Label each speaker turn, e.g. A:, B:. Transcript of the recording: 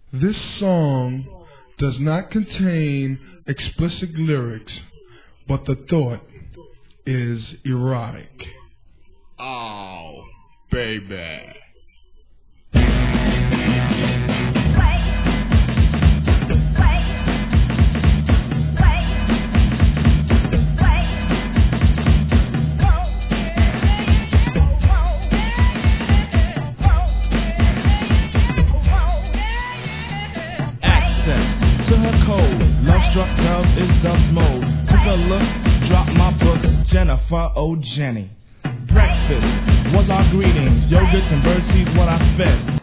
A: This song does not contain explicit lyrics, but the thought is erotic.
B: Oh, baby.
C: To her code, love-struck dove is Dove's mode. Took a look, dropped my book, Jennifer, oh Jenny. Breakfast was our greetings, yogurt and birdseeds what I fed.